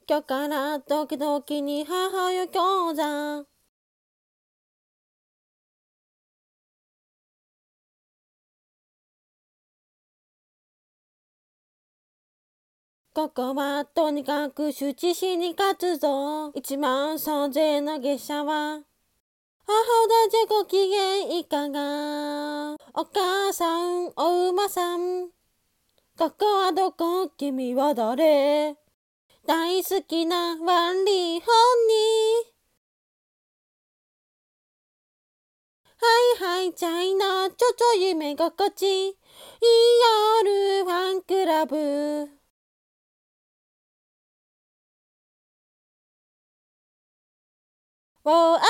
今日から時々に母親講座。ここはとにかく羞恥心に勝つぞ。1万3000の月謝は。母だじゃご機嫌いかが。お母さん、お馬さん。ここはどこ、君は誰。大好きなワンリーホンに。はいはいチャイナ、ちょちょ夢心地。ER ファンクラブ。を